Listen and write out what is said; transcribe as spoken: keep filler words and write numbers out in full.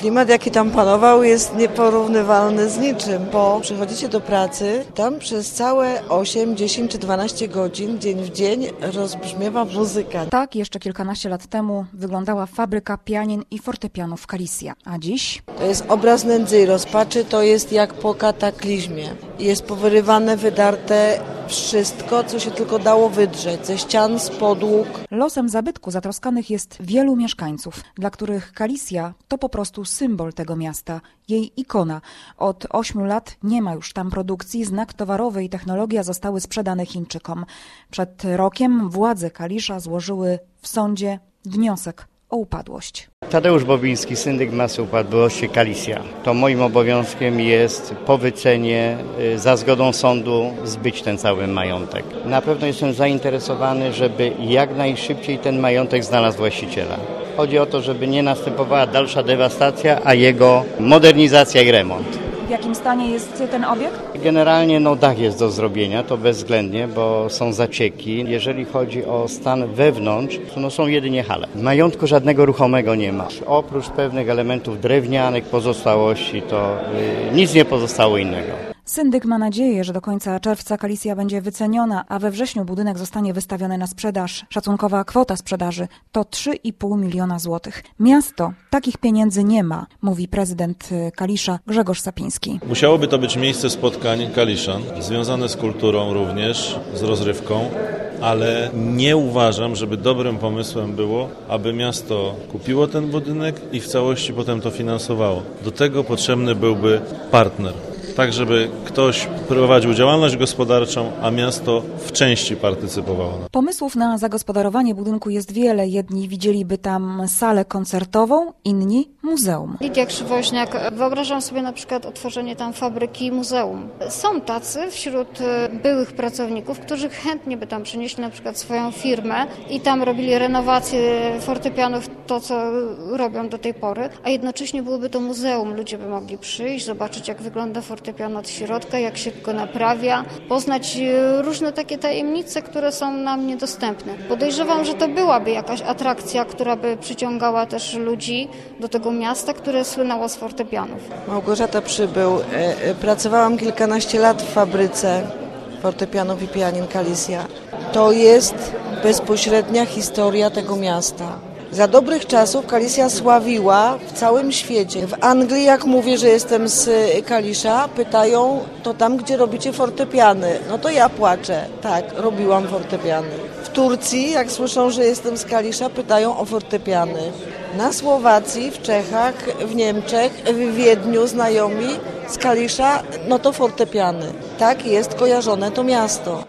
Klimat, jaki tam panował, jest nieporównywalny z niczym, bo przychodzicie do pracy, tam przez całe osiem, dziesięć czy dwanaście godzin, dzień w dzień rozbrzmiewa muzyka. Tak jeszcze kilkanaście lat temu wyglądała fabryka pianin i fortepianów Kalisja. A dziś? To jest obraz nędzy i rozpaczy, to jest jak po kataklizmie. Jest powyrywane, wydarte wszystko, co się tylko dało wydrzeć, ze ścian, z podłóg. Losem zabytku zatroskanych jest wielu mieszkańców, dla których Kalisja to po prostu symbol tego miasta, jej ikona. Od ośmiu lat nie ma już tam produkcji, znak towarowy i technologia zostały sprzedane Chińczykom. Przed rokiem władze Kalisza złożyły w sądzie wniosek o upadłość. Tadeusz Bobiński, syndyk masy upadłości Kalisja. To moim obowiązkiem jest po wycenie, za zgodą sądu, zbyć ten cały majątek. Na pewno jestem zainteresowany, żeby jak najszybciej ten majątek znalazł właściciela. Chodzi o to, żeby nie następowała dalsza dewastacja, a jego modernizacja i remont. W jakim stanie jest ten obiekt? Generalnie no, dach jest do zrobienia, to bezwzględnie, bo są zacieki. Jeżeli chodzi o stan wewnątrz, to no, są jedynie hale. W majątku żadnego ruchomego nie ma. Oprócz pewnych elementów drewnianych, pozostałości, to yy, nic nie pozostało innego. Syndyk ma nadzieję, że do końca czerwca Kalisja będzie wyceniona, a we wrześniu budynek zostanie wystawiony na sprzedaż. Szacunkowa kwota sprzedaży to trzy i pół miliona złotych. Miasto takich pieniędzy nie ma, mówi prezydent Kalisza Grzegorz Sapiński. Musiałoby to być miejsce spotkań Kaliszan, związane z kulturą również, z rozrywką, ale nie uważam, żeby dobrym pomysłem było, aby miasto kupiło ten budynek i w całości potem to finansowało. Do tego potrzebny byłby partner. Tak, żeby ktoś prowadził działalność gospodarczą, a miasto w części partycypowało. Pomysłów na zagospodarowanie budynku jest wiele. Jedni widzieliby tam salę koncertową, inni muzeum. Lidia Krzywoźniak, wyobrażam sobie na przykład otworzenie tam fabryki i muzeum. Są tacy wśród byłych pracowników, którzy chętnie by tam przynieśli na przykład swoją firmę i tam robili renowację fortepianów, to co robią do tej pory, a jednocześnie byłoby to muzeum. Ludzie by mogli przyjść, zobaczyć jak wygląda fortepian od środka, jak się go naprawia, poznać różne takie tajemnice, które są nam niedostępne. Podejrzewam, że to byłaby jakaś atrakcja, która by przyciągała też ludzi do tego miasta, które słynęło z fortepianów. Małgorzata Przybył. Pracowałam kilkanaście lat w fabryce fortepianów i pianin Kalisja. To jest bezpośrednia historia tego miasta. Za dobrych czasów Kalisja sławiła w całym świecie. W Anglii, jak mówię, że jestem z Kalisza, pytają, to tam, gdzie robicie fortepiany. No to ja płaczę. Tak, robiłam fortepiany. W Turcji, jak słyszą, że jestem z Kalisza, pytają o fortepiany. Na Słowacji, w Czechach, w Niemczech, w Wiedniu znajomi z Kalisza, no to fortepiany. Tak jest kojarzone to miasto.